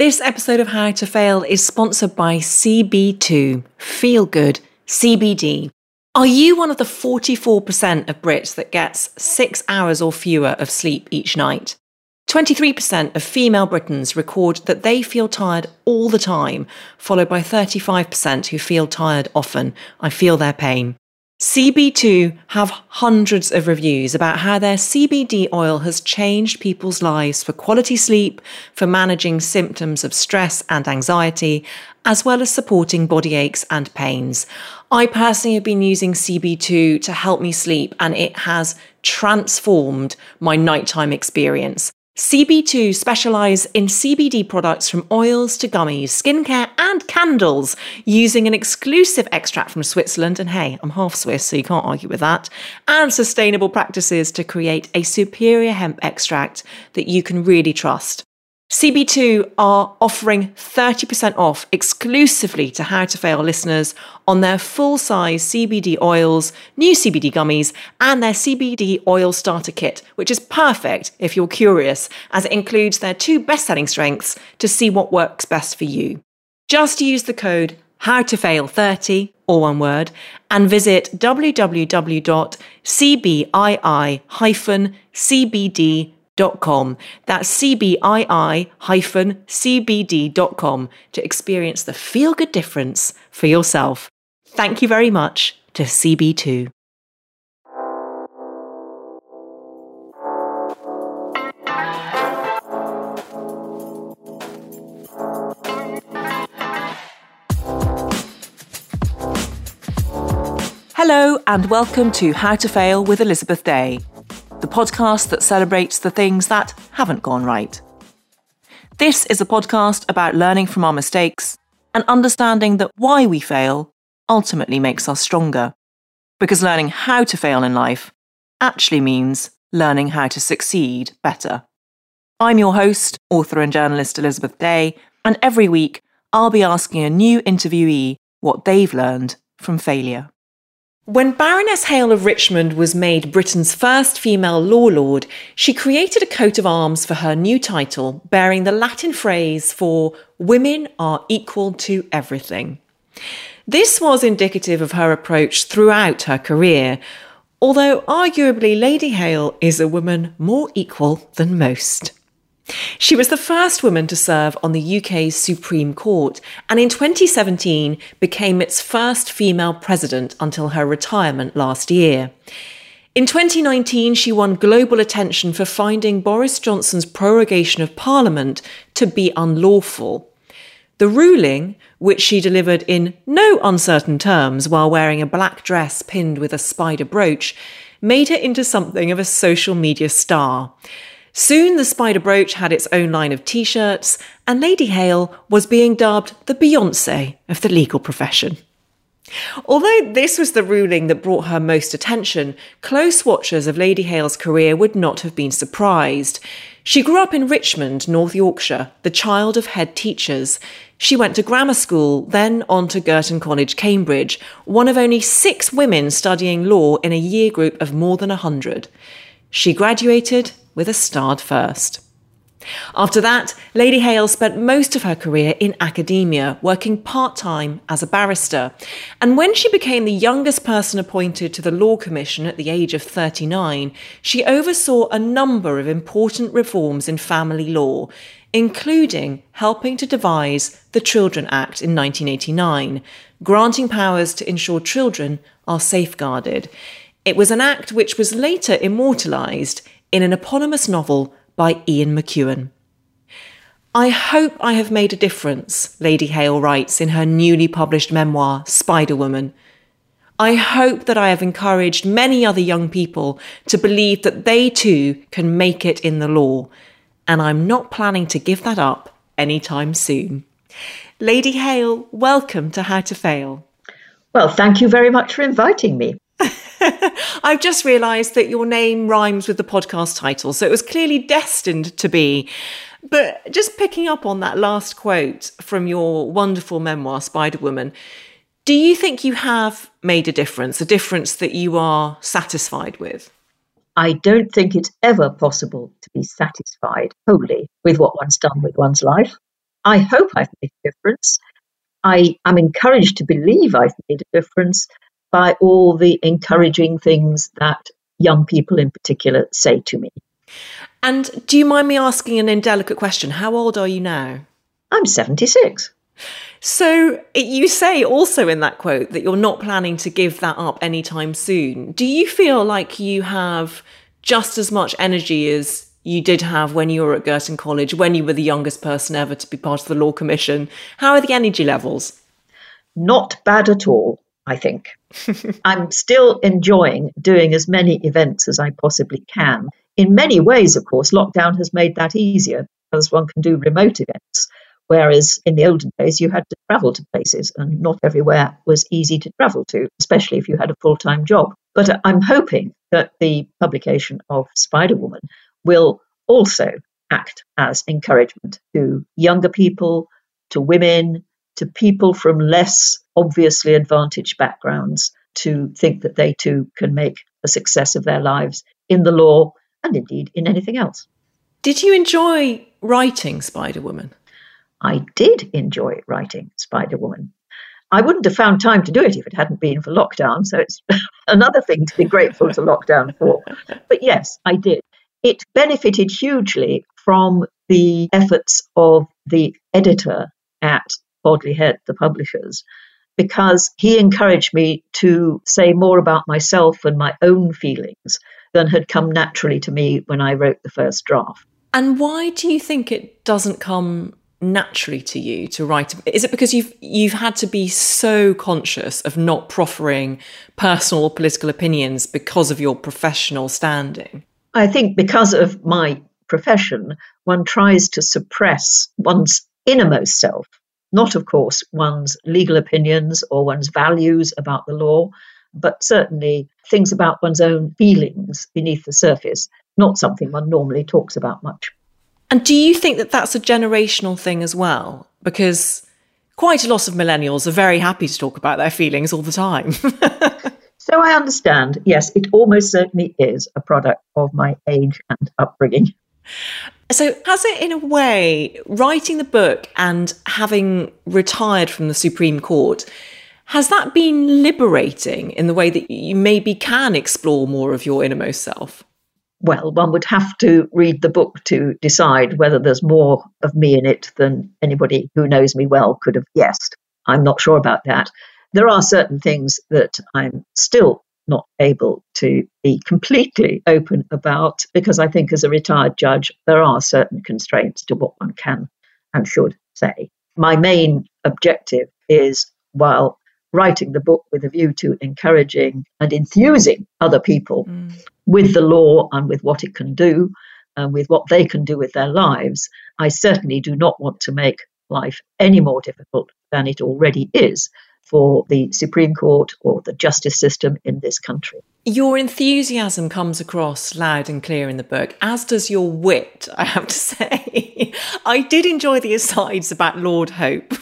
This episode of How to Fail is sponsored by CB2, Feel Good, CBD. Are you one of the 44% of Brits that gets 6 hours or fewer of sleep each night? 23% of female Britons record that they feel tired all the time, followed by 35% who feel tired often. I feel their pain. CB2 have hundreds of reviews about how their CBD oil has changed people's lives for quality sleep, for managing symptoms of stress and anxiety, as well as supporting body aches and pains. I personally have been using CB2 to help me sleep, and it has transformed my nighttime experience. CB2 specialise in CBD products from oils to gummies, skincare and candles using an exclusive extract from Switzerland, and hey, I'm half Swiss so you can't argue with that, and sustainable practices to create a superior hemp extract that you can really trust. CB2 are offering 30% off exclusively to How to Fail listeners on their full-size CBD oils, new CBD gummies, and their CBD oil starter kit, which is perfect if you're curious, as it includes their 2 best-selling strengths to see what works best for you. Just use the code HowToFail30, all one word, and visit www.cbii-cbd.com. That's cbii-cbd.com to experience the feel-good difference for yourself. Thank you very much to CB2. Hello and welcome to How to Fail with Elizabeth Day, the podcast that celebrates the things that haven't gone right. This is a podcast about learning from our mistakes and understanding that why we fail ultimately makes us stronger. Because learning how to fail in life actually means learning how to succeed better. I'm your host, author and journalist Elizabeth Day, and every week I'll be asking a new interviewee what they've learned from failure. When Baroness Hale of Richmond was made Britain's first female law lord, she created a coat of arms for her new title, bearing the Latin phrase for "women are equal to everything." This was indicative of her approach throughout her career, although arguably Lady Hale is a woman more equal than most. She was the first woman to serve on the UK's Supreme Court, and in 2017 became its first female president until her retirement last year. In 2019, she won global attention for finding Boris Johnson's prorogation of Parliament to be unlawful. The ruling, which she delivered in no uncertain terms while wearing a black dress pinned with a spider brooch, made her into something of a social media star. Soon the spider brooch had its own line of t-shirts, and Lady Hale was being dubbed the Beyoncé of the legal profession. Although this was the ruling that brought her most attention, close watchers of Lady Hale's career would not have been surprised. She grew up in Richmond, North Yorkshire, the child of head teachers. She went to grammar school, then on to Girton College, Cambridge, one of only 6 women studying law in a year group of more than 100. She graduated with a starred first. After that, Lady Hale spent most of her career in academia, working part-time as a barrister. And when she became the youngest person appointed to the Law Commission at the age of 39, she oversaw a number of important reforms in family law, including helping to devise the Children Act in 1989, granting powers to ensure children are safeguarded. It was an act which was later immortalised in an eponymous novel by Ian McEwan. "I hope I have made a difference," Lady Hale writes in her newly published memoir, Spider-Woman. "I hope that I have encouraged many other young people to believe that they too can make it in the law, and I'm not planning to give that up anytime soon." Lady Hale, welcome to How to Fail. Well, thank you very much for inviting me. I've just realised that your name rhymes with the podcast title, so it was clearly destined to be. But just picking up on that last quote from your wonderful memoir, Spider-Woman, do you think you have made a difference that you are satisfied with? I don't think it's ever possible to be satisfied wholly with what one's done with one's life. I hope I've made a difference. I am encouraged to believe I've made a difference by all the encouraging things that young people in particular say to me. And do you mind me asking an indelicate question? How old are you now? I'm 76. So you say also in that quote that you're not planning to give that up anytime soon. Do you feel like you have just as much energy as you did have when you were at Girton College, when you were the youngest person ever to be part of the Law Commission? How are the energy levels? Not bad at all, I think. I'm still enjoying doing as many events as I possibly can. In many ways, of course, lockdown has made that easier because one can do remote events. Whereas in the olden days, you had to travel to places and not everywhere was easy to travel to, especially if you had a full-time job. But I'm hoping that the publication of Spider-Woman will also act as encouragement to younger people, to women, to people from less obviously advantaged backgrounds to think that they too can make a success of their lives in the law and indeed in anything else. Did you enjoy writing Spider-Woman? I did enjoy writing Spider-Woman. I wouldn't have found time to do it if it hadn't been for lockdown, so it's another thing to be grateful to lockdown for. But yes, I did. It benefited hugely from the efforts of the editor at Bodley Head, the publishers, because he encouraged me to say more about myself and my own feelings than had come naturally to me when I wrote the first draft. And why do you think it doesn't come naturally to you to write? Is it because you've had to be so conscious of not proffering personal or political opinions because of your professional standing? I think because of my profession, one tries to suppress one's innermost self, not, of course, one's legal opinions or one's values about the law, but certainly things about one's own feelings beneath the surface, not something one normally talks about much. And do you think that that's a generational thing as well? Because quite a lot of millennials are very happy to talk about their feelings all the time. So I understand, yes, it almost certainly is a product of my age and upbringing. So has it, in a way, writing the book and having retired from the Supreme Court, has that been liberating in the way that you maybe can explore more of your innermost self? Well, one would have to read the book to decide whether there's more of me in it than anybody who knows me well could have guessed. I'm not sure about that. There are certain things that I'm still not able to be completely open about because I think as a retired judge, there are certain constraints to what one can and should say. My main objective is, while writing the book with a view to encouraging and enthusing other people with the law and with what it can do and with what they can do with their lives, I certainly do not want to make life any more difficult than it already is for the Supreme Court or the justice system in this country. Your enthusiasm comes across loud and clear in the book, as does your wit, I have to say. I did enjoy the asides about Lord Hope,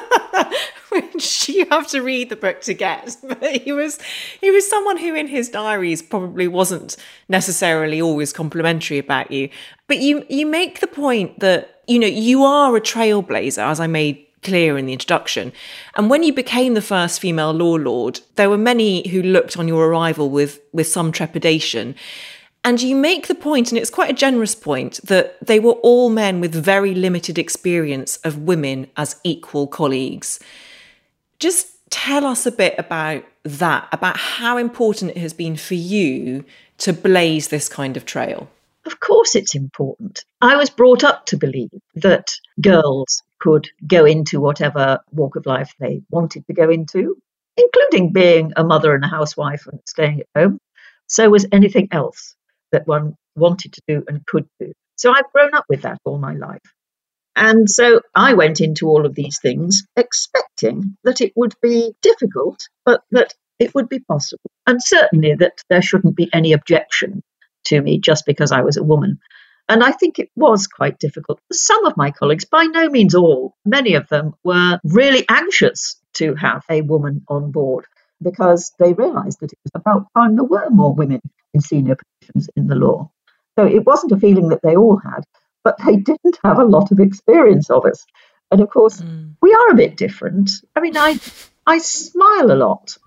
which you have to read the book to get. But he was someone who in his diaries probably wasn't necessarily always complimentary about you. But you make the point that, you are a trailblazer, as I made clear in the introduction. And when you became the first female law lord, there were many who looked on your arrival with some trepidation. And you make the point, and it's quite a generous point, that they were all men with very limited experience of women as equal colleagues. Just tell us a bit about that, about how important it has been for you to blaze this kind of trail. Of course it's important. I was brought up to believe that girls could go into whatever walk of life they wanted to go into, including being a mother and a housewife and staying at home. So was anything else that one wanted to do and could do. So I've grown up with that all my life. And so I went into all of these things expecting that it would be difficult, but that it would be possible. And certainly that there shouldn't be any objection to me just because I was a woman. And I think it was quite difficult. Some of my colleagues, by no means all, many of them were really anxious to have a woman on board because they realised that it was about time there were more women in senior positions in the law. So it wasn't a feeling that they all had, but they didn't have a lot of experience of us. And of course, we are a bit different. I mean, I smile a lot.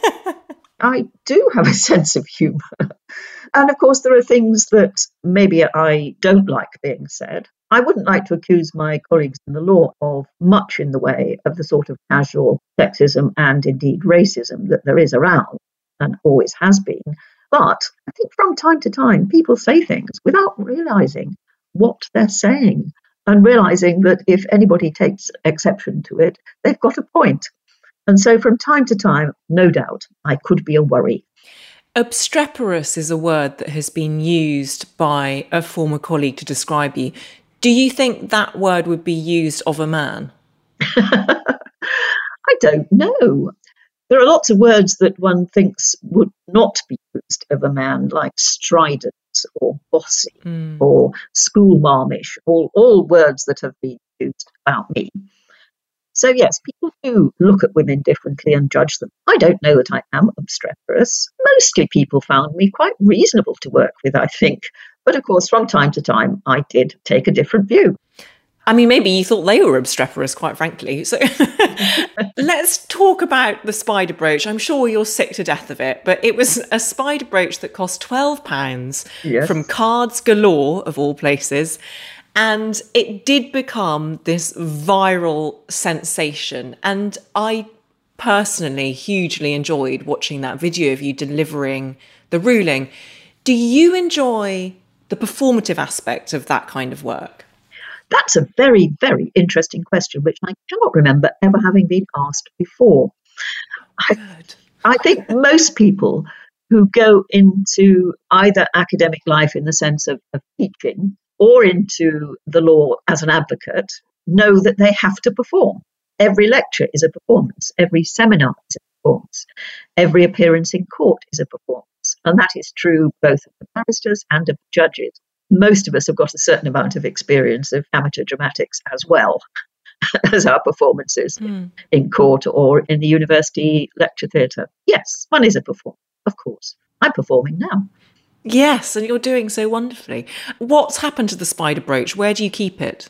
I do have a sense of humour. And of course, there are things that maybe I don't like being said. I wouldn't like to accuse my colleagues in the law of much in the way of the sort of casual sexism and indeed racism that there is around and always has been. But I think from time to time, people say things without realising what they're saying and realising that if anybody takes exception to it, they've got a point. And so from time to time, no doubt, I could be a worry. Obstreperous is a word that has been used by a former colleague to describe you. Do you think that word would be used of a man? I don't know. There are lots of words that one thinks would not be used of a man, like strident or bossy or schoolmarmish, all words that have been used about me. So yes, people do look at women differently and judge them. I don't know that I am obstreperous. Mostly people found me quite reasonable to work with, I think. But of course, from time to time, I did take a different view. I mean, maybe you thought they were obstreperous, quite frankly. So let's talk about the spider brooch. I'm sure you're sick to death of it, but it was a spider brooch that cost £12 from Cards Galore, of all places. And it did become this viral sensation. And I personally hugely enjoyed watching that video of you delivering the ruling. Do you enjoy the performative aspect of that kind of work? That's a very, very interesting question, which I cannot remember ever having been asked before. I think most people who go into either academic life in the sense of teaching or into the law as an advocate know that they have to perform. Every lecture is a performance. Every seminar is a performance. Every appearance in court is a performance. And that is true both of the barristers and of the judges. Most of us have got a certain amount of experience of amateur dramatics as well as our performances in court or in the university lecture theatre. Yes, one is a performer, of course. I'm performing now. Yes, and you're doing so wonderfully. What's happened to the spider brooch? Where do you keep it?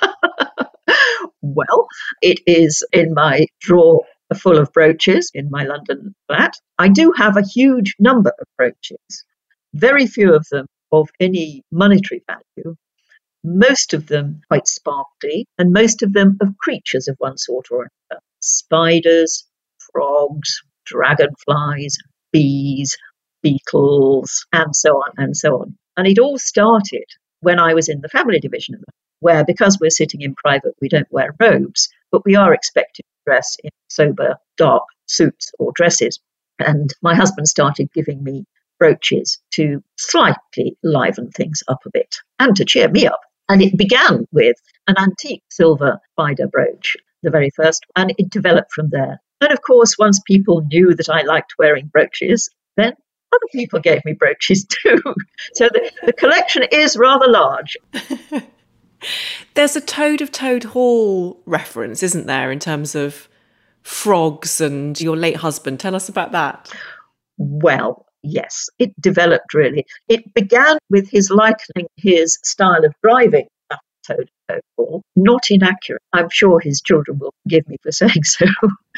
Well, it is in my drawer full of brooches in my London flat. I do have a huge number of brooches, very few of them of any monetary value, most of them quite sparkly, and most of them of creatures of one sort or another. Spiders, frogs, dragonflies, bees, beetles, and so on and so on. And it all started when I was in the family division, where because we're sitting in private, we don't wear robes, but we are expected to dress in sober, dark suits or dresses. And my husband started giving me brooches to slightly liven things up a bit and to cheer me up. And it began with an antique silver spider brooch, the very first, and it developed from there. And of course, once people knew that I liked wearing brooches, then other people gave me brooches too. So the collection is rather large. There's a Toad of Toad Hall reference, isn't there, in terms of frogs and your late husband? Tell us about that. Well, yes, it developed really. It began with his likening his style of driving at Toad of Toad Hall. Not inaccurate. I'm sure his children will forgive me for saying so.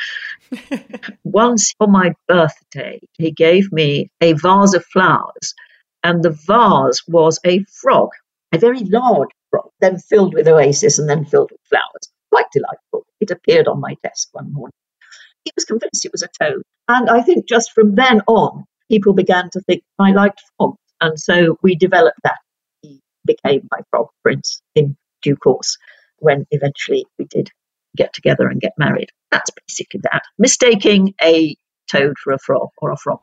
Once on my birthday, he gave me a vase of flowers, and the vase was a frog, a very large frog, then filled with oasis and then filled with flowers. Quite delightful. It appeared on my desk one morning. He was convinced it was a toad. And I think just from then on, people began to think I liked frogs. And so we developed that. He became my frog prince in due course when eventually we did get together and get married. That's basically that. Mistaking a toad for a frog or a frog.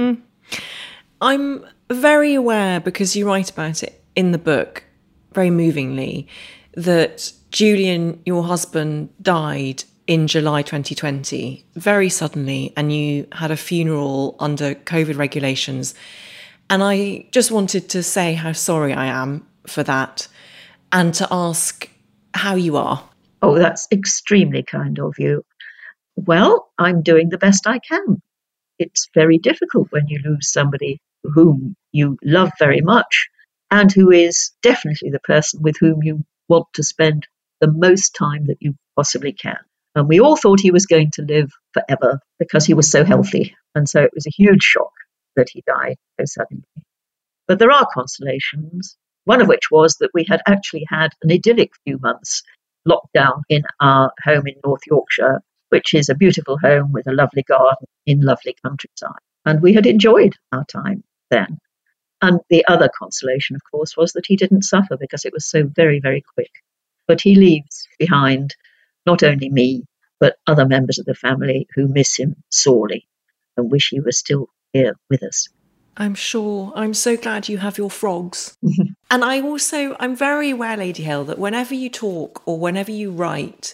I'm very aware, because you write about it in the book, very movingly, that Julian, your husband, died in July 2020, very suddenly, and you had a funeral under COVID regulations. And I just wanted to say how sorry I am for that and to ask how you are. Oh, that's extremely kind of you. Well, I'm doing the best I can. It's very difficult when you lose somebody whom you love very much and who is definitely the person with whom you want to spend the most time that you possibly can. And we all thought he was going to live forever because he was so healthy. And so it was a huge shock that he died so suddenly. But there are consolations, one of which was that we had actually had an idyllic few months locked down in our home in North Yorkshire, which is a beautiful home with a lovely garden in lovely countryside. And we had enjoyed our time then. And the other consolation, of course, was that he didn't suffer because it was so very, very quick. But he leaves behind not only me, but other members of the family who miss him sorely and wish he was still here with us. I'm sure. I'm so glad you have your frogs. And I'm very aware, Lady Hill, that whenever you talk or whenever you write,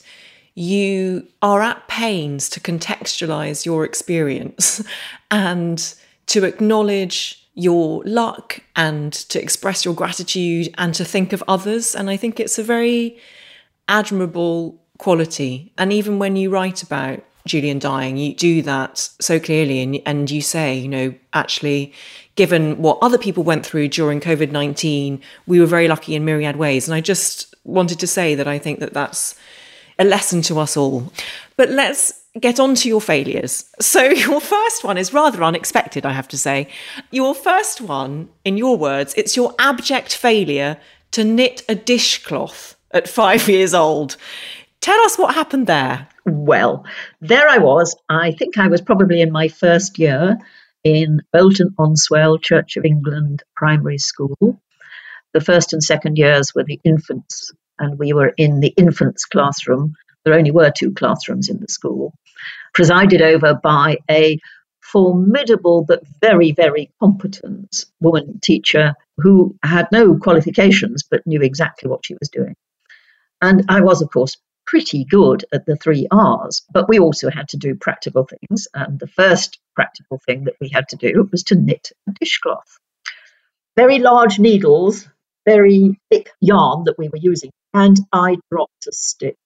you are at pains to contextualise your experience and to acknowledge your luck and to express your gratitude and to think of others. And I think it's a very admirable quality. And even when you write about Julian dying, you do that so clearly, and you say, actually, given what other people went through during COVID-19, we were very lucky in myriad ways. And I just wanted to say that I think that that's a lesson to us all. But let's get on to your failures. So your first one is rather unexpected, I have to say. Your first one, in your words, it's your abject failure to knit a dishcloth at 5 years old. Tell us what happened there. Well, there I was. I think I was probably in my first year in Bolton-on-Swell Church of England Primary School. The first and second years were the infants, and we were in the infants classroom. There only were 2 classrooms in the school, presided over by a formidable but very, very competent woman teacher who had no qualifications but knew exactly what she was doing. And I was, of course, pretty good at the 3 R's, but we also had to do practical things. And the first practical thing that we had to do was to knit a dishcloth. Very large needles, very thick yarn that we were using. And I dropped a stitch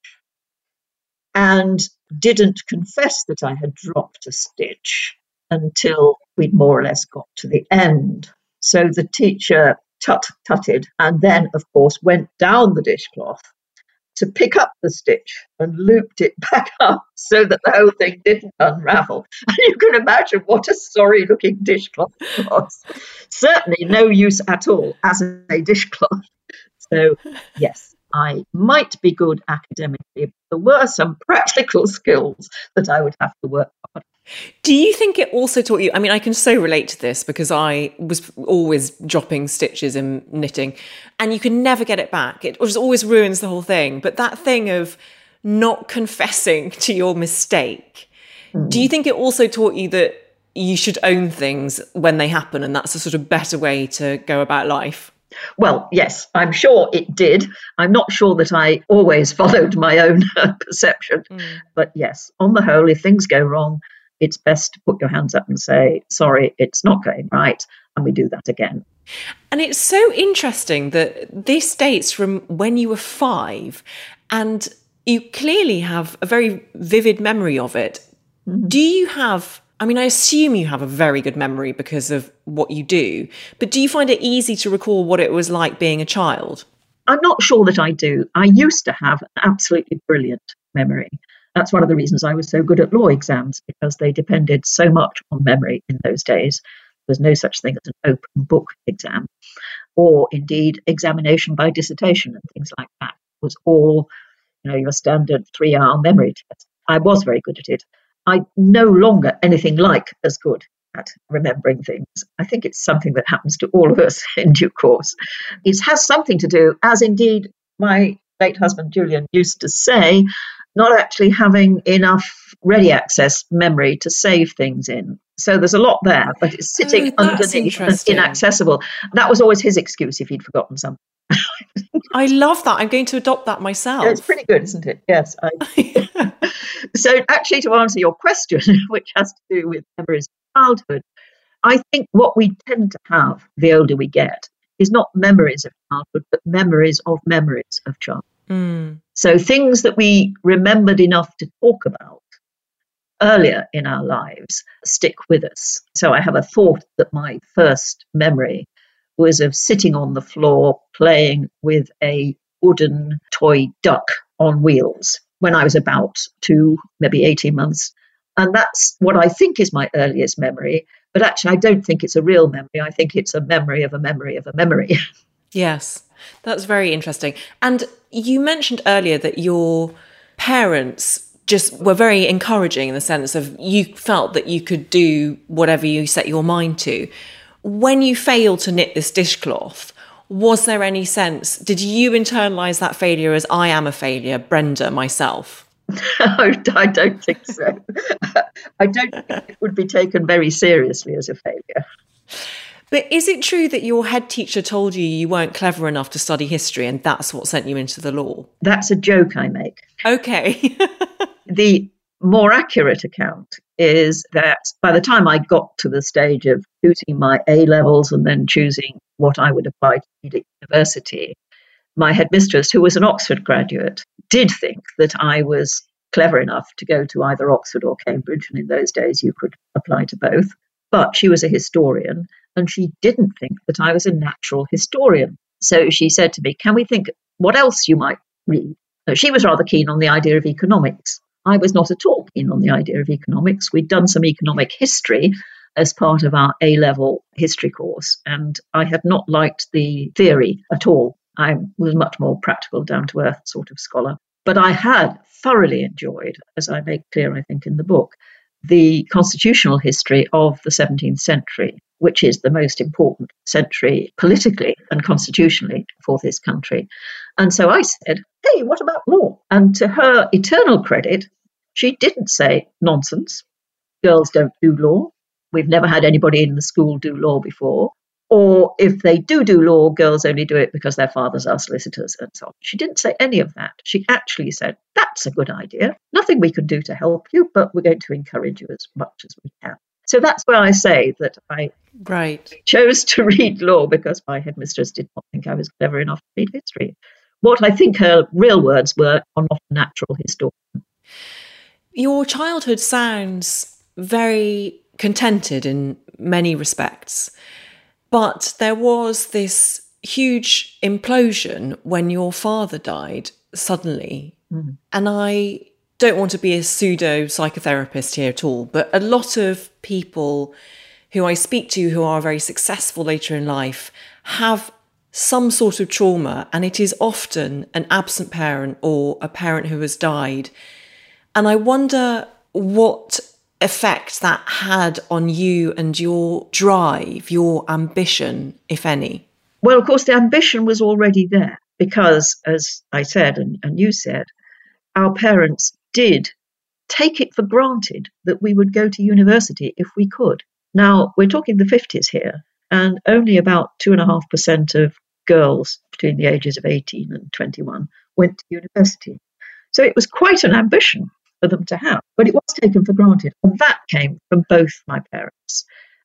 and didn't confess that I had dropped a stitch until we'd more or less got to the end. So the teacher tutted and then, of course, went down the dishcloth to pick up the stitch and looped it back up so that the whole thing didn't unravel. And you can imagine what a sorry-looking dishcloth it was. Certainly no use at all as a dishcloth. So, yes, I might be good academically, but there were some practical skills that I would have to work hard. Do you think it also taught you, I can so relate to this because I was always dropping stitches in knitting and you can never get it back. It just always ruins the whole thing. But that thing of not confessing to your mistake, do you think it also taught you that you should own things when they happen and that's a sort of better way to go about life? Well, yes, I'm sure it did. I'm not sure that I always followed my own perception. But yes, on the whole, if things go wrong, it's best to put your hands up and say, sorry, it's not going right. And we do that again. And it's so interesting that this dates from when you were 5 and you clearly have a very vivid memory of it. Do you have, I assume you have a very good memory because of what you do, but do you find it easy to recall what it was like being a child? I'm not sure that I do. I used to have an absolutely brilliant memory. That's one of the reasons I was so good at law exams, because they depended so much on memory in those days. There was no such thing as an open book exam, or indeed examination by dissertation and things like that. It was all, your standard 3-hour memory test. I was very good at it. I'm no longer anything like as good at remembering things. I think it's something that happens to all of us in due course. It has something to do, as indeed my late husband Julian used to say, not actually having enough ready access memory to save things in. So there's a lot there, but it's sitting underneath and inaccessible. That was always his excuse if he'd forgotten something. I love that. I'm going to adopt that myself. Yeah, it's pretty good, isn't it? Yes. So actually, to answer your question, which has to do with memories of childhood, I think what we tend to have the older we get is not memories of childhood, but memories of childhood. So things that we remembered enough to talk about earlier in our lives stick with us. So I have a thought that my first memory was of sitting on the floor playing with a wooden toy duck on wheels when I was about 2, maybe 18 months. And that's what I think is my earliest memory. But actually, I don't think it's a real memory. I think it's a memory of a memory of a memory. Yes, that's very interesting. And you mentioned earlier that your parents just were very encouraging in the sense of you felt that you could do whatever you set your mind to. When you failed to knit this dishcloth, was there any sense, did you internalise that failure as I am a failure, Brenda, myself? No, I don't think so. I don't think it would be taken very seriously as a failure. But is it true that your head teacher told you you weren't clever enough to study history and that's what sent you into the law? That's a joke I make. Okay. The more accurate account is that by the time I got to the stage of choosing my A-levels and then choosing what I would apply to university, my headmistress, who was an Oxford graduate, did think that I was clever enough to go to either Oxford or Cambridge, and in those days you could apply to both. But she was a historian, and she didn't think that I was a natural historian. So she said to me, can we think what else you might read? She was rather keen on the idea of economics. I was not at all keen on the idea of economics. We'd done some economic history as part of our A-level history course, and I had not liked the theory at all. I was much more practical, down-to-earth sort of scholar. But I had thoroughly enjoyed, as I make clear, I think, in the book, the constitutional history of the 17th century, which is the most important century politically and constitutionally for this country. And so I said, hey, what about law? And to her eternal credit, she didn't say nonsense. Girls don't do law. We've never had anybody in the school do law before. Or if they do law, girls only do it because their fathers are solicitors and so on. She didn't say any of that. She actually said, that's a good idea. Nothing we can do to help you, but we're going to encourage you as much as we can. So that's where I say that I chose to read law because my headmistress did not think I was clever enough to read history. What I think her real words were, I'm not a natural historian. Your childhood sounds very contented in many respects. But there was this huge implosion when your father died suddenly. Mm-hmm. And I don't want to be a pseudo psychotherapist here at all, but a lot of people who I speak to who are very successful later in life have some sort of trauma, and it is often an absent parent or a parent who has died. And I wonder what effect that had on you and your drive, your ambition, if any? Well, of course, the ambition was already there because, as I said, and you said, our parents did take it for granted that we would go to university if we could. Now, we're talking the 50s here, and only about 2.5% of girls between the ages of 18 and 21 went to university. So it was quite an ambition for them to have, but it was taken for granted. And that came from both my parents.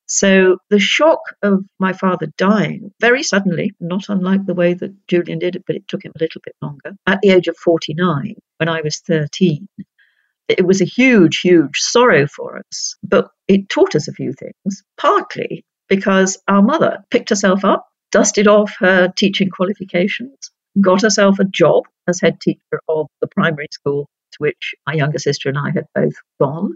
So the shock of my father dying very suddenly, not unlike the way that Julian did it, but it took him a little bit longer, at the age of 49, when I was 13, it was a huge, huge sorrow for us. But it taught us a few things, partly because our mother picked herself up, dusted off her teaching qualifications, got herself a job as head teacher of the primary school to which my younger sister and I had both gone,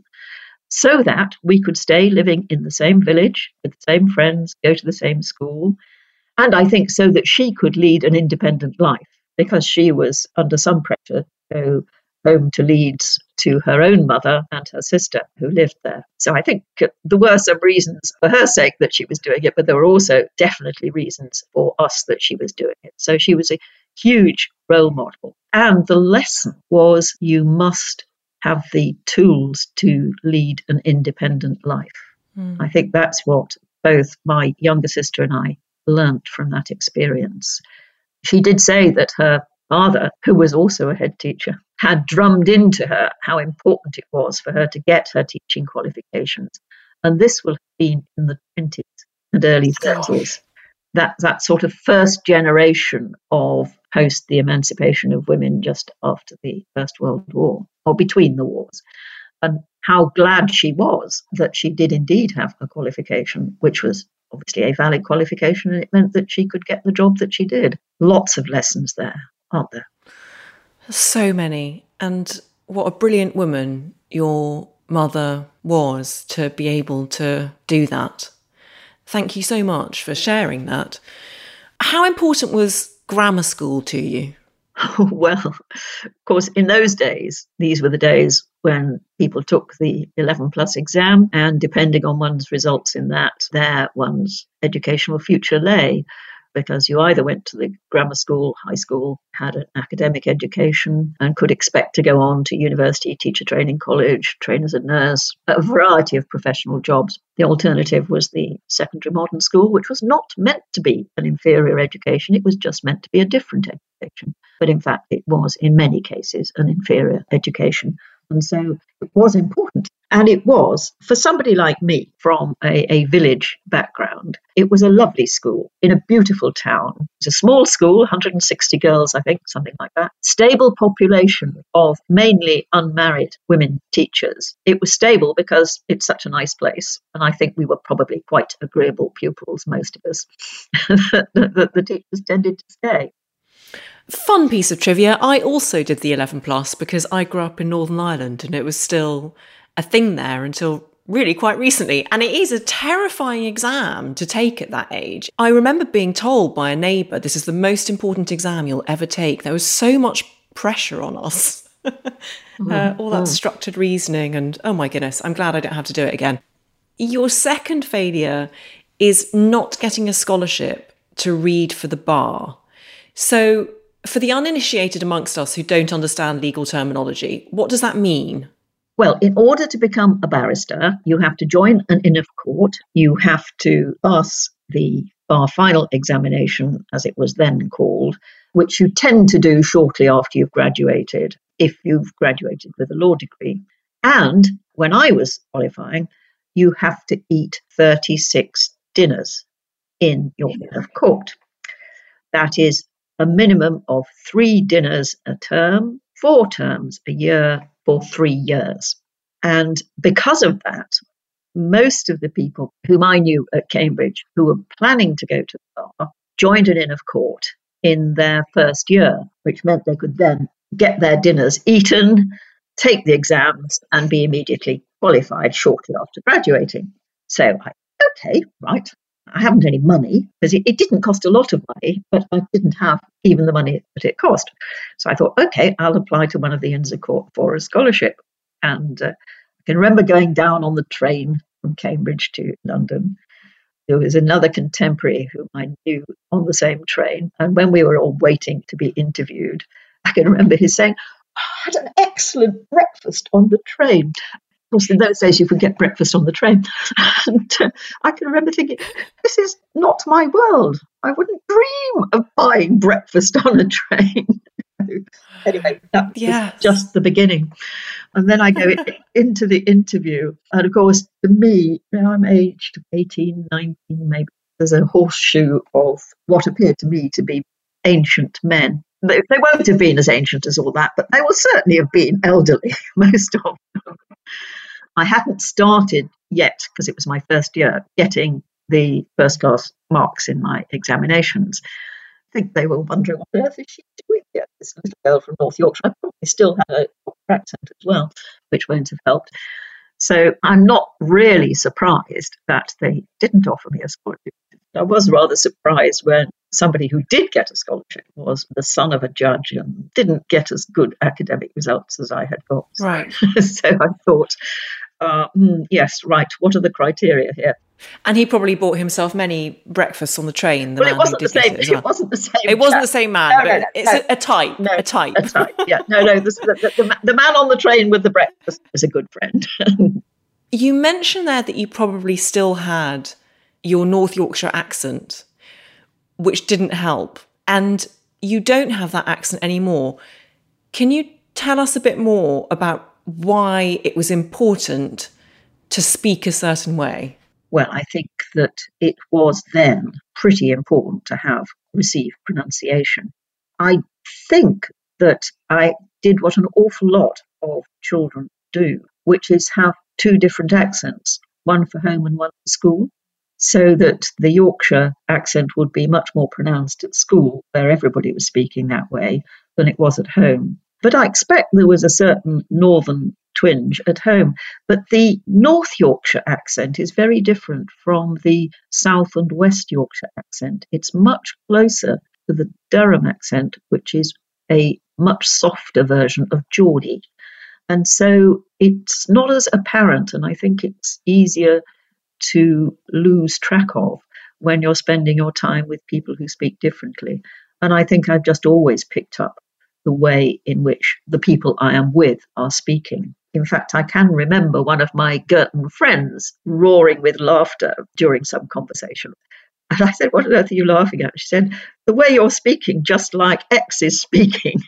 so that we could stay living in the same village with the same friends, go to the same school, and I think so that she could lead an independent life because she was under some pressure to go home to Leeds to her own mother and her sister who lived there. So I think there were some reasons for her sake that she was doing it, but there were also definitely reasons for us that she was doing it. So she was a huge role model. And the lesson was you must have the tools to lead an independent life. I think that's what both my younger sister and I learnt from that experience. She did say that her father, who was also a head teacher, had drummed into her how important it was for her to get her teaching qualifications. And this will have been in the 20s and early 30s. That sort of first generation of post the emancipation of women just after the First World War, or between the wars. And how glad she was that she did indeed have a qualification, which was obviously a valid qualification, and it meant that she could get the job that she did. Lots of lessons there, aren't there? So many. And what a brilliant woman your mother was to be able to do that. Thank you so much for sharing that. How important was grammar school to you? Well, of course, in those days, these were the days when people took the 11 plus exam, and depending on one's results in that, there one's educational future lay. Because you either went to the grammar school, high school, had an academic education, and could expect to go on to university, teacher training college, train as a nurse, a variety of professional jobs. The alternative was the secondary modern school, which was not meant to be an inferior education. It was just meant to be a different education. But in fact, it was, in many cases, an inferior education. And so it was important. And it was, for somebody like me from a village background, it was a lovely school in a beautiful town. It was a small school, 160 girls, I think, something like that. Stable population of mainly unmarried women teachers. It was stable because it's such a nice place. And I think we were probably quite agreeable pupils, most of us, that the teachers tended to stay. Fun piece of trivia. I also did the 11 plus because I grew up in Northern Ireland and it was still a thing there until really quite recently. And it is a terrifying exam to take at that age. I remember being told by a neighbour, this is the most important exam you'll ever take. There was so much pressure on us. All that structured reasoning and oh my goodness, I'm glad I don't have to do it again. Your second failure is not getting a scholarship to read for the bar. So for the uninitiated amongst us who don't understand legal terminology, what does that mean? Well, in order to become a barrister, you have to join an Inn of Court. You have to pass the bar final examination, as it was then called, which you tend to do shortly after you've graduated, if you've graduated with a law degree. And when I was qualifying, you have to eat 36 dinners in your Inn of Court. That is a minimum of 3 dinners a term, 4 terms a year for 3 years. And because of that, most of the people whom I knew at Cambridge who were planning to go to the bar joined an Inn of Court in their first year, which meant they could then get their dinners eaten, take the exams, and be immediately qualified shortly after graduating. So okay, right. I haven't any money because it didn't cost a lot of money, but I didn't have even the money that it cost. So I thought, okay, I'll apply to one of the Inns of Court for a scholarship. And I can remember going down on the train from Cambridge to London. There was another contemporary whom I knew on the same train. And when we were all waiting to be interviewed, I can remember his saying, I had an excellent breakfast on the train. Of course, in those days, you could get breakfast on the train. And I can remember thinking, this is not my world. I wouldn't dream of buying breakfast on a train. Anyway, that was just the beginning. And then I go into the interview. And of course, to me, I'm aged 18, 19 maybe. There's a horseshoe of what appeared to me to be ancient men. They won't have been as ancient as all that, but they will certainly have been elderly, most of them. I hadn't started yet, because it was my first year, getting the first class marks in my examinations. I think they were wondering, what on earth is she doing here? This little girl from North Yorkshire. I probably still had a Yorkshire accent as well, which won't have helped. So I'm not really surprised that they didn't offer me a scholarship. I was rather surprised when somebody who did get a scholarship was the son of a judge and didn't get as good academic results as I had got. Right. So I thought, yes, right, what are the criteria here? And he probably bought himself many breakfasts on the train. Well, it wasn't the same. It wasn't the same. It wasn't the same man. No, it's a type. No, a type. A type. Yeah. No. The man on the train with the breakfast is a good friend. You mentioned there that you probably still had your North Yorkshire accent, which didn't help, and you don't have that accent anymore. Can you tell us a bit more about why it was important to speak a certain way? Well, I think that it was then pretty important to have received pronunciation. I think that I did what an awful lot of children do, which is have 2 different accents, one for home and one for school, so that the Yorkshire accent would be much more pronounced at school, where everybody was speaking that way, than it was at home. But I expect there was a certain northern twinge at home. But the North Yorkshire accent is very different from the South and West Yorkshire accent. It's much closer to the Durham accent, which is a much softer version of Geordie. And so it's not as apparent, and I think it's easier to lose track of when you're spending your time with people who speak differently. And I think I've just always picked up the way in which the people I am with are speaking. In fact, I can remember one of my Girton friends roaring with laughter during some conversation. And I said, "What on earth are you laughing at?" She said, "The way you're speaking, just like X is speaking."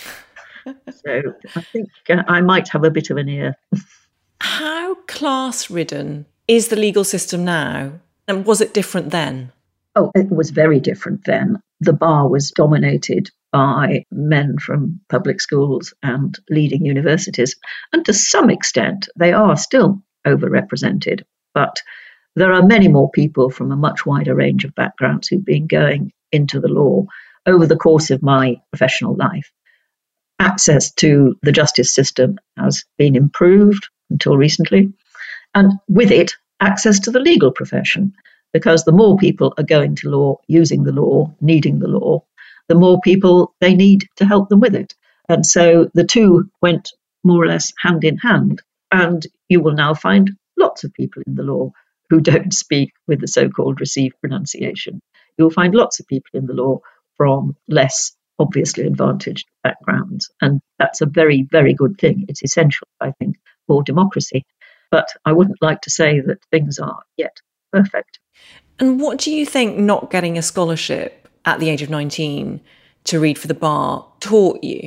So I think I might have a bit of an ear. How class-ridden is the legal system now? And was it different then? Oh, it was very different then. The bar was dominated by men from public schools and leading universities. And to some extent, they are still overrepresented. But there are many more people from a much wider range of backgrounds who've been going into the law over the course of my professional life. Access to the justice system has been improved until recently. And with it, access to the legal profession. Because the more people are going to law, using the law, needing the law, the more people they need to help them with it. And so the two went more or less hand in hand. And you will now find lots of people in the law who don't speak with the so-called received pronunciation. You'll find lots of people in the law from less obviously advantaged backgrounds. And that's a very, very good thing. It's essential, I think, for democracy. But I wouldn't like to say that things are yet perfect. And what do you think not getting a scholarship at the age of 19 to read for the bar taught you?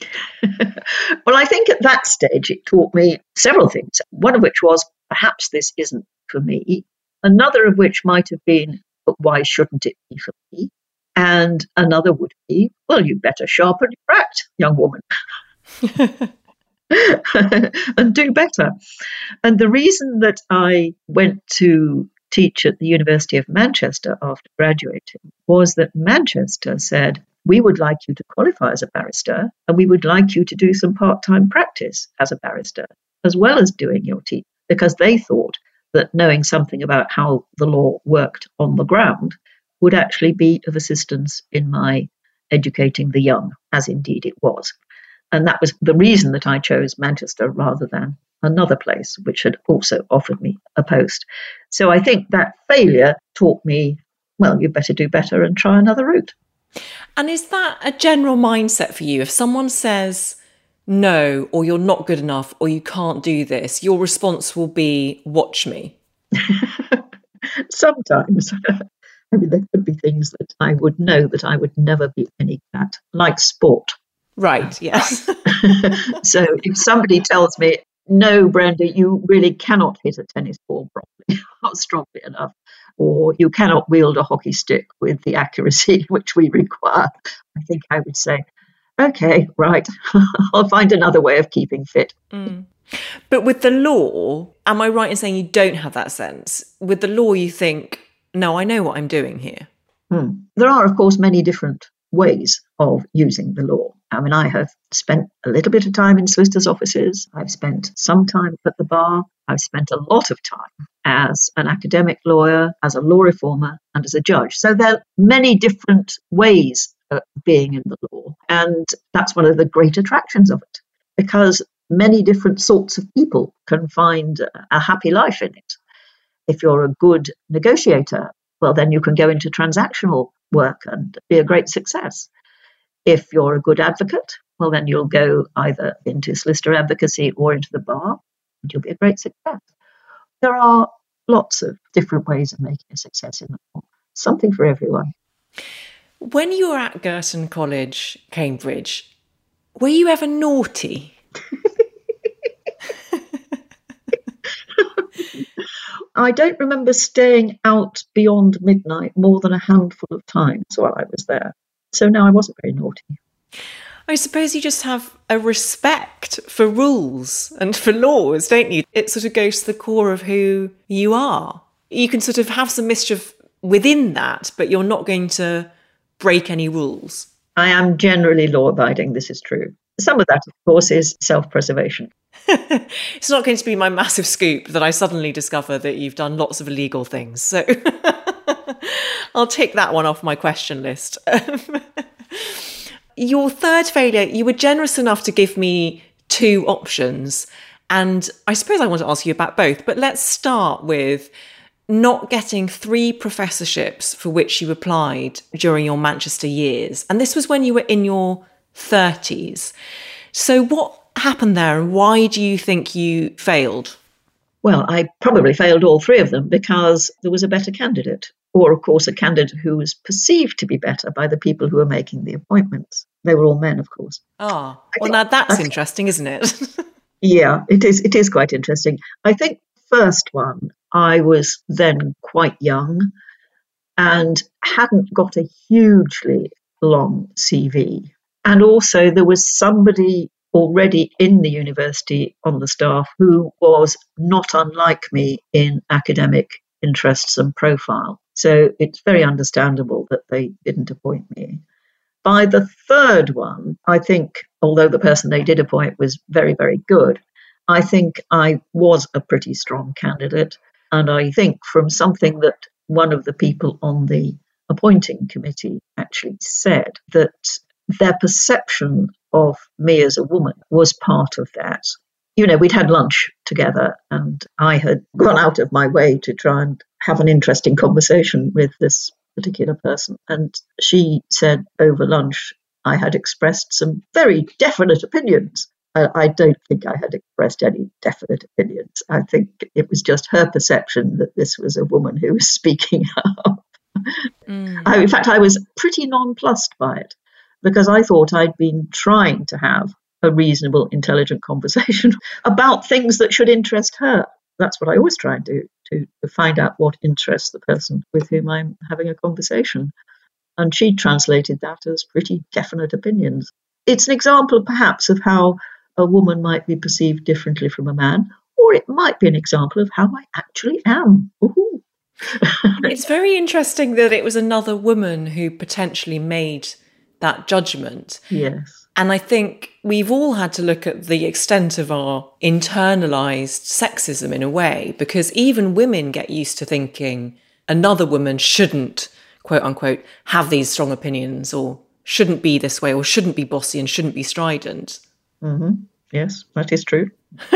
Well, I think at that stage it taught me several things. One of which was, perhaps this isn't for me. Another of which might have been, but why shouldn't it be for me? And another would be, well, you'd better sharpen your act, young woman. And do better. And the reason that I went to teach at the University of Manchester after graduating was that Manchester said, we would like you to qualify as a barrister and we would like you to do some part-time practice as a barrister, as well as doing your teaching, because they thought that knowing something about how the law worked on the ground would actually be of assistance in my educating the young, as indeed it was. And that was the reason that I chose Manchester rather than another place, which had also offered me a post. So I think that failure taught me, well, you better do better and try another route. And is that a general mindset for you? If someone says no, or you're not good enough, or you can't do this, your response will be, watch me? Sometimes. I mean, there could be things that I would know that I would never be any good at, like sport. Right, yes. So if somebody tells me, no, Brenda, you really cannot hit a tennis ball properly, not strongly enough, or you cannot wield a hockey stick with the accuracy which we require, I think I would say, okay, right, I'll find another way of keeping fit. Mm. But with the law, am I right in saying you don't have that sense? With the law, you think, no, I know what I'm doing here. There are, of course, many different ways of using the law. I mean, I have spent a little bit of time in solicitors' offices. I've spent some time at the bar. I've spent a lot of time as an academic lawyer, as a law reformer, and as a judge. So there are many different ways of being in the law. And that's one of the great attractions of it, because many different sorts of people can find a happy life in it. If you're a good negotiator, well, then you can go into transactional work and be a great success. If you're a good advocate, well, then you'll go either into solicitor advocacy or into the bar, and you'll be a great success. There are lots of different ways of making a success in the law, something for everyone. When you were at Girton College, Cambridge, were you ever naughty? I don't remember staying out beyond midnight more than a handful of times while I was there. So no, I wasn't very naughty. I suppose you just have a respect for rules and for laws, don't you? It sort of goes to the core of who you are. You can sort of have some mischief within that, but you're not going to break any rules. I am generally law-abiding, this is true. Some of that, of course, is self-preservation. It's not going to be my massive scoop that I suddenly discover that you've done lots of illegal things. So I'll tick that one off my question list. Your third failure, you were generous enough to give me 2 options. And I suppose I want to ask you about both. But let's start with not getting 3 professorships for which you applied during your Manchester years. And this was when you were in your 30s. So what happened there and why do you think you failed? Well, I probably failed all 3 of them because there was a better candidate, or of course a candidate who was perceived to be better by the people who were making the appointments. They were all men, of course. Ah, well, now that's interesting, isn't it? Yeah, it is. It is quite interesting. I think first one, I was then quite young and hadn't got a hugely long CV. And also there was somebody already in the university on the staff who was not unlike me in academic interests and profile. So it's very understandable that they didn't appoint me. By the third one, I think, although the person they did appoint was very, very good, I think I was a pretty strong candidate. And I think from something that one of the people on the appointing committee actually said, that their perception of me as a woman was part of that. You know, we'd had lunch together and I had gone out of my way to try and have an interesting conversation with this particular person. And she said over lunch, I had expressed some very definite opinions. I don't think I had expressed any definite opinions. I think it was just her perception that this was a woman who was speaking up. In fact, I was pretty nonplussed by it because I thought I'd been trying to have a reasonable, intelligent conversation about things that should interest her. That's what I always try and do, to find out what interests the person with whom I'm having a conversation. And she translated that as pretty definite opinions. It's an example, perhaps, of how a woman might be perceived differently from a man, or it might be an example of how I actually am. It's very interesting that it was another woman who potentially made that judgment. Yes. And I think we've all had to look at the extent of our internalized sexism in a way, because even women get used to thinking another woman shouldn't, quote unquote, have these strong opinions or shouldn't be this way or shouldn't be bossy and shouldn't be strident. Mm-hmm. Yes, that is true.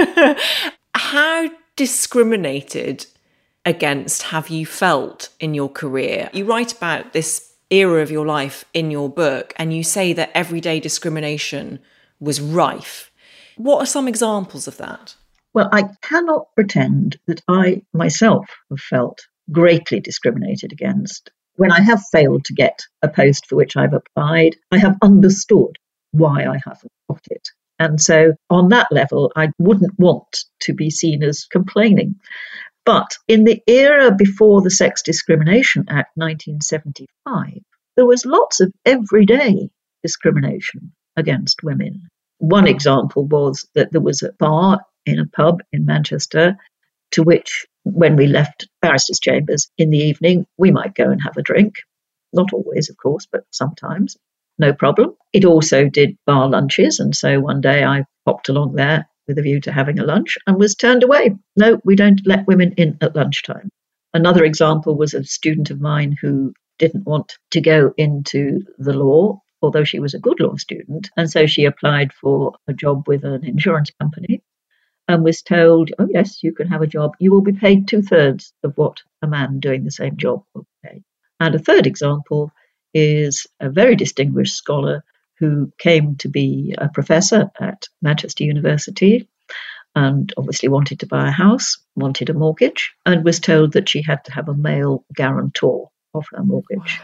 How discriminated against have you felt in your career? You write about this era of your life in your book, and you say that everyday discrimination was rife. What are some examples of that? Well, I cannot pretend that I myself have felt greatly discriminated against. When I have failed to get a post for which I've applied, I have understood why I haven't got it. And so on that level, I wouldn't want to be seen as complaining. But in the era before the Sex Discrimination Act 1975, there was lots of everyday discrimination against women. One example was that there was a bar in a pub in Manchester to which, when we left barristers' chambers in the evening, we might go and have a drink. Not always, of course, but sometimes. No problem. It also did bar lunches. And so one day I popped along there with a view to having a lunch and was turned away. No, we don't let women in at lunchtime. Another example was a student of mine who didn't want to go into the law, although she was a good law student. And so she applied for a job with an insurance company and was told, oh, yes, you can have a job. You will be paid 2/3 of what a man doing the same job will be paid. And a third example is a very distinguished scholar who came to be a professor at Manchester University and obviously wanted to buy a house, wanted a mortgage, and was told that she had to have a male guarantor of her mortgage.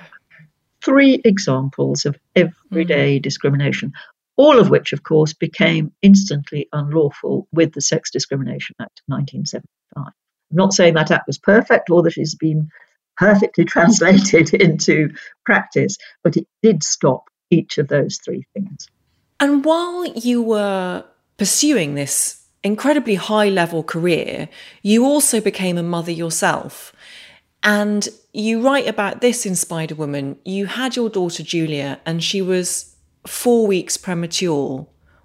3 examples of everyday discrimination, all of which, of course, became instantly unlawful with the Sex Discrimination Act of 1975. I'm not saying that act was perfect or that it's been perfectly translated into practice, but it did stop each of those 3 things. And while you were pursuing this incredibly high-level career, you also became a mother yourself. And you write about this in Spider-Woman. You had your daughter Julia, and she was 4 weeks premature.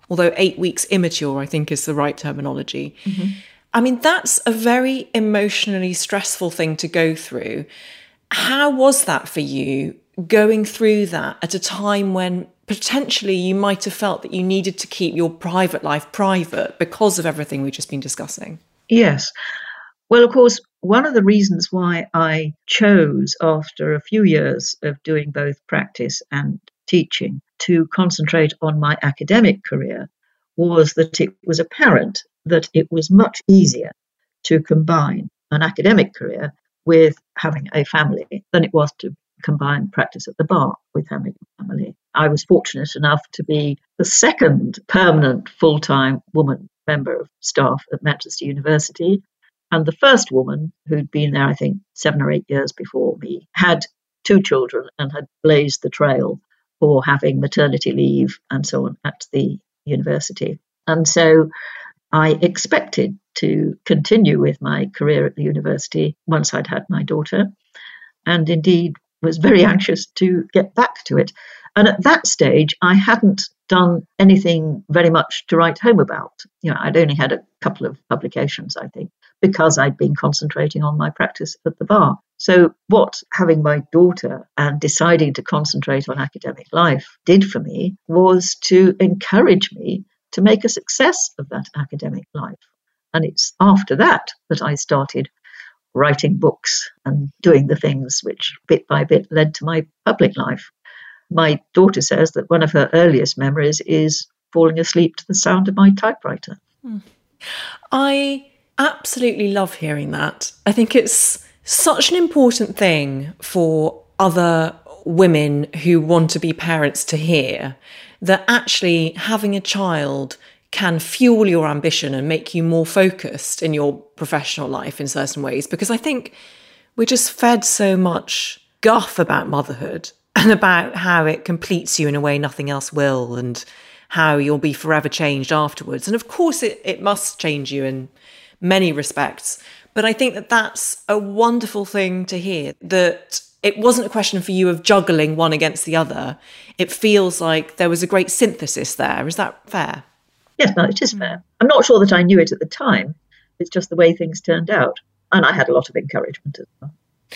although 8 weeks immature, I think is the right terminology. Mm-hmm. I mean, that's a very emotionally stressful thing to go through. How was that for you, going through that at a time when potentially you might have felt that you needed to keep your private life private because of everything we've just been discussing? Yes. Well, of course, one of the reasons why I chose, after a few years of doing both practice and teaching, to concentrate on my academic career was that it was apparent that it was much easier to combine an academic career with having a family than it was to combine practice at the bar with having a family. I was fortunate enough to be the second permanent full-time woman member of staff at Manchester University, and the first woman, who'd been there, I think, 7 or 8 years before me, had 2 children and had blazed the trail for having maternity leave and so on at the university. And so I expected to continue with my career at the university once I'd had my daughter, and indeed was very anxious to get back to it. And at that stage, I hadn't done anything very much to write home about. I'd only had a couple of publications, I think, because I'd been concentrating on my practice at the bar. So what having my daughter and deciding to concentrate on academic life did for me was to encourage me to make a success of that academic life. And it's after that that I started writing books and doing the things which bit by bit led to my public life. My daughter says that one of her earliest memories is falling asleep to the sound of my typewriter. I absolutely love hearing that. I think it's such an important thing for other women who want to be parents to hear, that actually having a child can fuel your ambition and make you more focused in your professional life in certain ways. Because I think we're just fed so much guff about motherhood and about how it completes you in a way nothing else will, and how you'll be forever changed afterwards. And of course it must change you in many respects. But I think that that's a wonderful thing to hear, that it wasn't a question for you of juggling one against the other. It feels like there was a great synthesis there. Is that fair? Yes, no, it is fair. I'm not sure that I knew it at the time. It's just the way things turned out. And I had a lot of encouragement as well.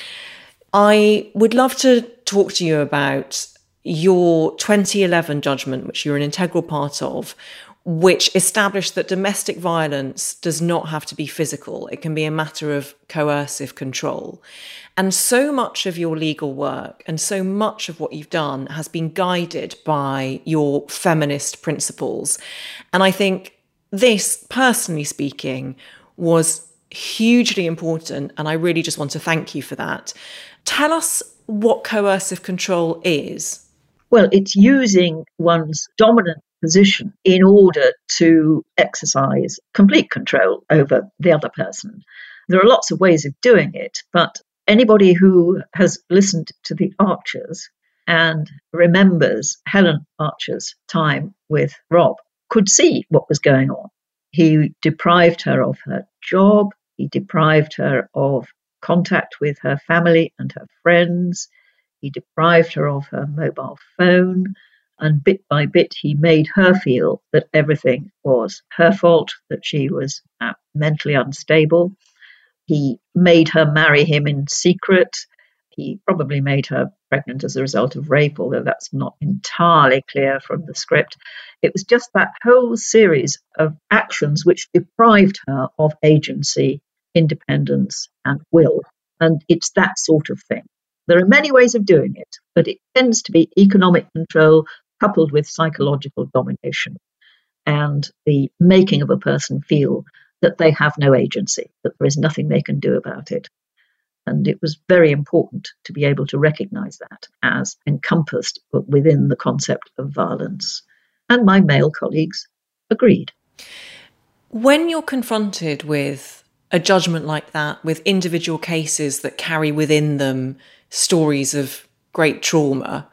I would love to talk to you about your 2011 judgment, which you're an integral part of, which established that domestic violence does not have to be physical. It can be a matter of coercive control. And so much of your legal work and so much of what you've done has been guided by your feminist principles. And I think this, personally speaking, was hugely important. And I really just want to thank you for that. Tell us what coercive control is. Well, it's using one's dominant position in order to exercise complete control over the other person. There are lots of ways of doing it, but anybody who has listened to the Archers and remembers Helen Archer's time with Rob could see what was going on. He deprived her of her job. He deprived her of contact with her family and her friends. He deprived her of her mobile phone. And bit by bit, he made her feel that everything was her fault, that she was mentally unstable. He made her marry him in secret. He probably made her pregnant as a result of rape, although that's not entirely clear from the script. It was just that whole series of actions which deprived her of agency, independence, and will. And it's that sort of thing. There are many ways of doing it, but it tends to be economic control coupled with psychological domination and the making of a person feel that they have no agency, that there is nothing they can do about it. And it was very important to be able to recognize that as encompassed within the concept of violence. And my male colleagues agreed. When you're confronted with a judgment like that, with individual cases that carry within them stories of great trauma,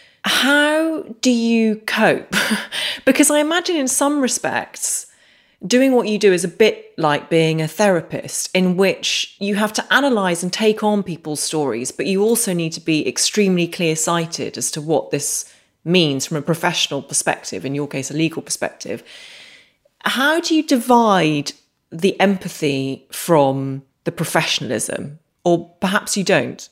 how do you cope? Because I imagine in some respects, doing what you do is a bit like being a therapist, in which you have to analyse and take on people's stories, but you also need to be extremely clear-sighted as to what this means from a professional perspective, in your case, a legal perspective. How do you divide the empathy from the professionalism? Or perhaps you don't?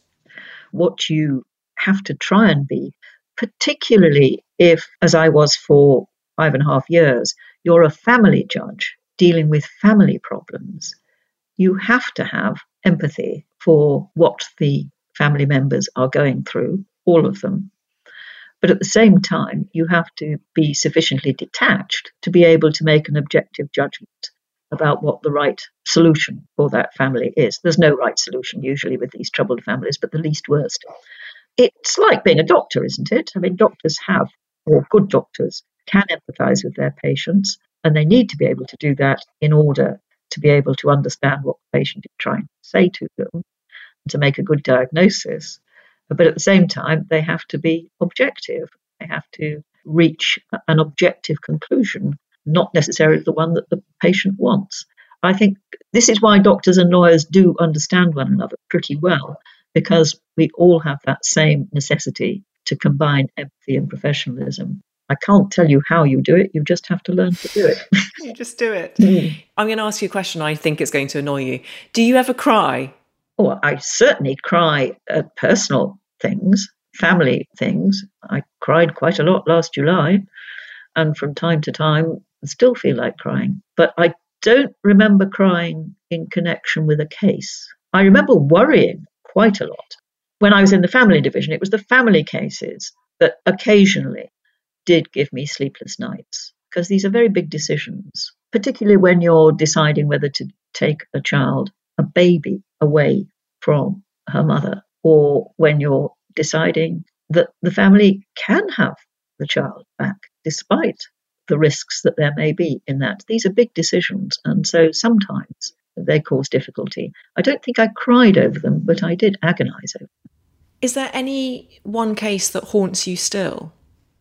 What you have to try and be, particularly if, as I was for 5.5 years, you're a family judge dealing with family problems, you have to have empathy for what the family members are going through, all of them. But at the same time, you have to be sufficiently detached to be able to make an objective judgment about what the right solution for that family is. There's no right solution usually with these troubled families, but the least worst. It's like being a doctor, isn't it? I mean, doctors have, or good doctors, can empathise with their patients, and they need to be able to do that in order to be able to understand what the patient is trying to say to them and to make a good diagnosis. But at the same time, they have to be objective. They have to reach an objective conclusion, not necessarily the one that the patient wants. I think this is why doctors and lawyers do understand one another pretty well, because we all have that same necessity to combine empathy and professionalism. I can't tell you how you do it. You just have to learn to do it. You just do it. I'm going to ask you a question I think is going to annoy you. Do you ever cry? Oh, I certainly cry at personal things, family things. I cried quite a lot last July, and from time to time I still feel like crying. But I don't remember crying in connection with a case. I remember worrying quite a lot. When I was in the family division, it was the family cases that occasionally did give me sleepless nights, because these are very big decisions, particularly when you're deciding whether to take a child, a baby, away from her mother, or when you're deciding that the family can have the child back despite the risks that there may be in that. These are big decisions, and so sometimes they cause difficulty. I don't think I cried over them, but I did agonise over them. Is there any one case that haunts you still?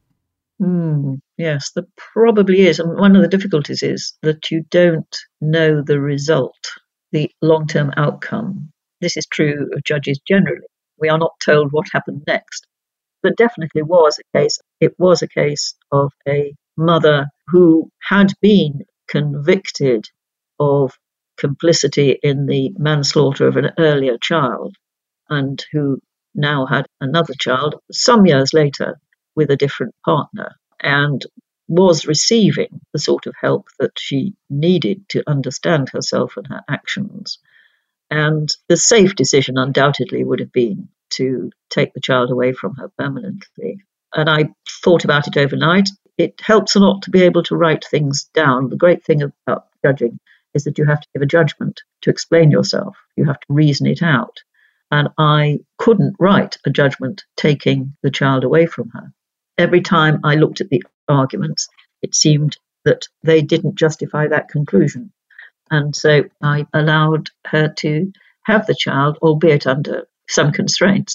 Yes, there probably is. And one of the difficulties is that you don't know the result, the long-term outcome. This is true of judges generally. We are not told what happened next. There definitely was a case. It was a case of a mother who had been convicted of complicity in the manslaughter of an earlier child, and who now had another child some years later with a different partner, and was receiving the sort of help that she needed to understand herself and her actions. And the safe decision undoubtedly would have been to take the child away from her permanently. And I thought about it overnight. It helps a lot to be able to write things down. The great thing about judging is that you have to give a judgment to explain yourself. You have to reason it out. And I couldn't write a judgment taking the child away from her. Every time I looked at the arguments, it seemed that they didn't justify that conclusion. And so I allowed her to have the child, albeit under some constraints.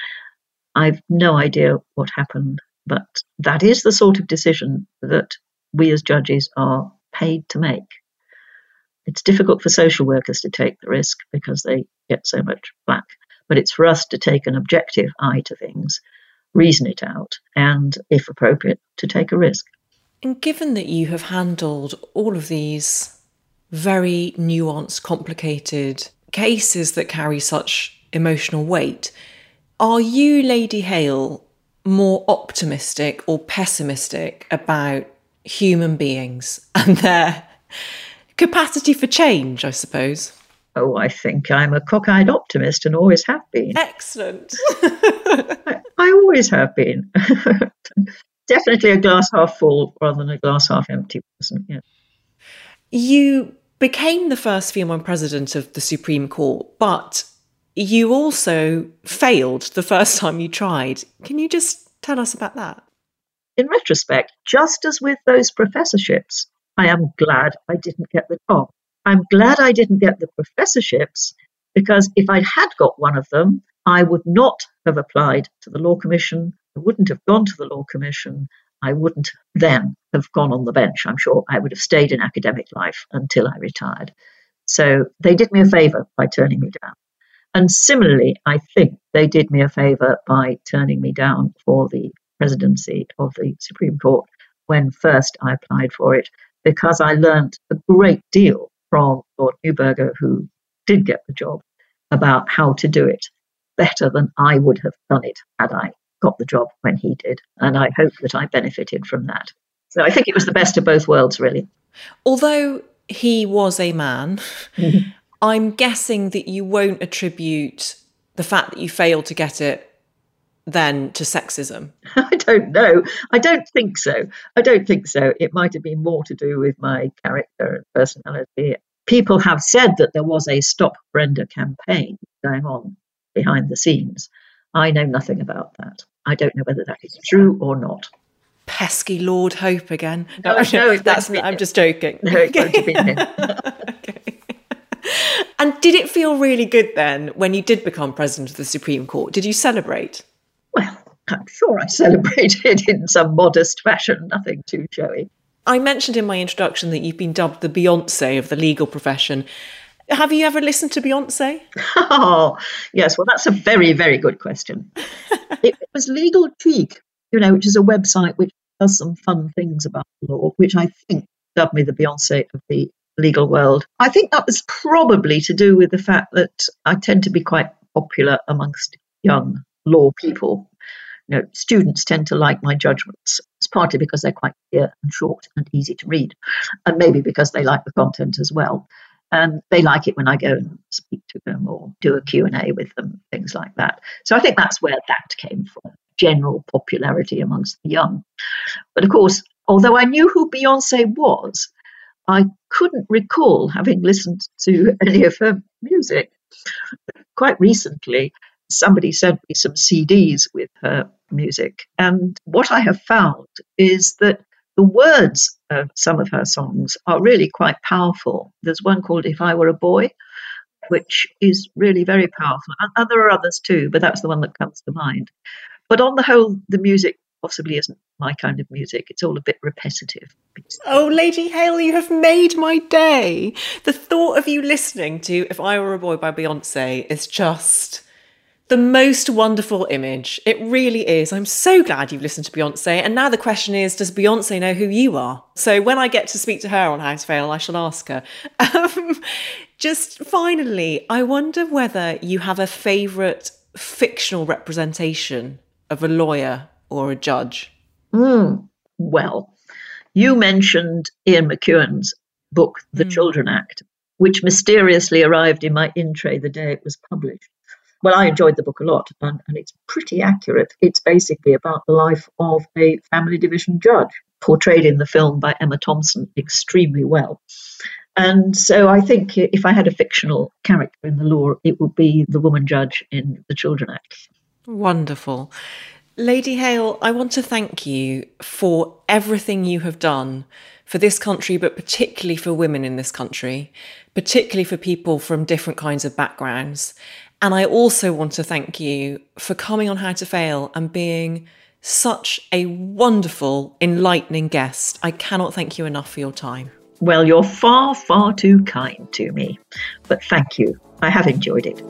I've no idea what happened, but that is the sort of decision that we as judges are paid to make. It's difficult for social workers to take the risk because they get so much flack, but it's for us to take an objective eye to things, reason it out, and, if appropriate, to take a risk. And given that you have handled all of these very nuanced, complicated cases that carry such emotional weight, are you, Lady Hale, more optimistic or pessimistic about human beings and their capacity for change, I suppose? Oh, I think I'm a cockeyed optimist and always have been. Excellent. I always have been. Definitely a glass half full rather than a glass half empty person. Yeah. You became the first female president of the Supreme Court, but you also failed the first time you tried. Can you just tell us about that? In retrospect, just as with those professorships, I am glad I didn't get the job. I'm glad I didn't get the professorships, because if I had got one of them, I would not have applied to the Law Commission. I wouldn't have gone to the Law Commission. I wouldn't then have gone on the bench. I'm sure I would have stayed in academic life until I retired. So they did me a favour by turning me down. And similarly, I think they did me a favour by turning me down for the presidency of the Supreme Court when first I applied for it, because I learnt a great deal from Lord Neuberger, who did get the job, about how to do it better than I would have done it had I got the job when he did. And I hope that I benefited from that. So I think it was the best of both worlds, really. Although he was a man, I'm guessing that you won't attribute the fact that you failed to get it then to sexism. I don't know. I don't think so. It might have been more to do with my character and personality. People have said that there was a Stop Brenda campaign going on behind the scenes. I know nothing about that. I don't know whether that is true or not. Pesky Lord Hope again. No, I'm just joking. No, it won't have been him. Okay. And did it feel really good then when you did become president of the Supreme Court? Did you celebrate? Well, I'm sure I celebrated in some modest fashion, nothing too showy. I mentioned in my introduction that you've been dubbed the Beyoncé of the legal profession. Have you ever listened to Beyoncé? Oh, yes. Well, that's a very, very good question. It was Legal Cheek, which is a website which does some fun things about the law, which I think dubbed me the Beyoncé of the legal world. I think that was probably to do with the fact that I tend to be quite popular amongst young law people. Students tend to like my judgments. It's partly because they're quite clear and short and easy to read, and maybe because they like the content as well. And they like it when I go and speak to them or do a Q&A with them, things like that. So I think that's where that came from, general popularity amongst the young. But of course, although I knew who Beyoncé was, I couldn't recall having listened to any of her music. Quite recently, somebody sent me some CDs with her music. And what I have found is that the words of some of her songs are really quite powerful. There's one called If I Were a Boy, which is really very powerful. And there are others too, but that's the one that comes to mind. But on the whole, the music possibly isn't my kind of music. It's all a bit repetitive. Oh, Lady Hale, you have made my day. The thought of you listening to If I Were a Boy by Beyoncé is just the most wonderful image. It really is. I'm so glad you've listened to Beyoncé. And now the question is, does Beyoncé know who you are? So when I get to speak to her on How to Fail, I shall ask her. Just finally, I wonder whether you have a favourite fictional representation of a lawyer or a judge. Well, you mentioned Ian McEwan's book, The Children Act, which mysteriously arrived in my in tray the day it was published. Well, I enjoyed the book a lot, and it's pretty accurate. It's basically about the life of a family division judge, portrayed in the film by Emma Thompson extremely well. And so I think if I had a fictional character in the law, it would be the woman judge in The Children Act. Wonderful. Lady Hale, I want to thank you for everything you have done for this country, but particularly for women in this country, particularly for people from different kinds of backgrounds. And I also want to thank you for coming on How to Fail and being such a wonderful, enlightening guest. I cannot thank you enough for your time. Well, you're far, far too kind to me. But thank you. I have enjoyed it.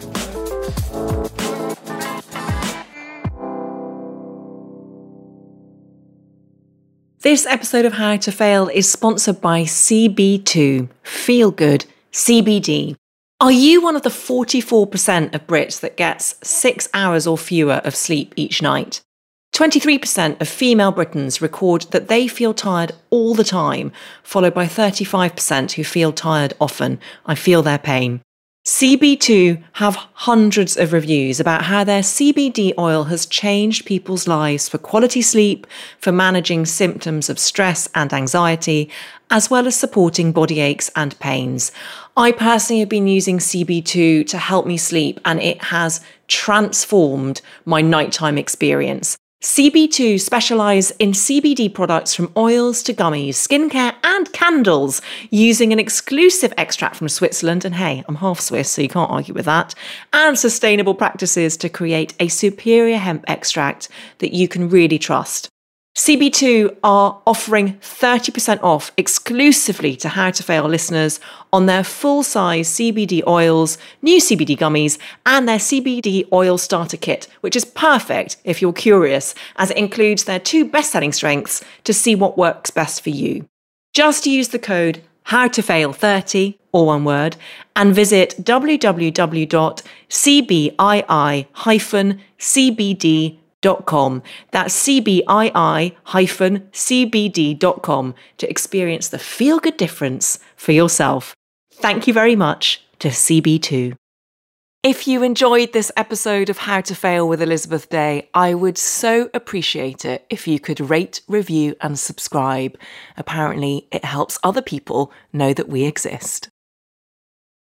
This episode of How to Fail is sponsored by CB2, Feel Good CBD. Are you one of the 44% of Brits that gets 6 hours or fewer of sleep each night? 23% of female Britons record that they feel tired all the time, followed by 35% who feel tired often. I feel their pain. CB2 have hundreds of reviews about how their CBD oil has changed people's lives for quality sleep, for managing symptoms of stress and anxiety, as well as supporting body aches and pains. I personally have been using CB2 to help me sleep, and it has transformed my nighttime experience. CB2 specialise in CBD products from oils to gummies, skincare and candles, using an exclusive extract from Switzerland, and hey, I'm half Swiss, so you can't argue with that, and sustainable practices to create a superior hemp extract that you can really trust. CB2 are offering 30% off exclusively to How to Fail listeners on their full-size CBD oils, new CBD gummies, and their CBD oil starter kit, which is perfect if you're curious, as it includes their 2 best-selling strengths to see what works best for you. Just use the code HowToFail30, all one word, and visit www.cbii-cbd.com. That's cbii-cbd.com to experience the feel-good difference for yourself. Thank you very much to CB2. If you enjoyed this episode of How to Fail with Elizabeth Day, I would so appreciate it if you could rate, review and subscribe. Apparently, it helps other people know that we exist.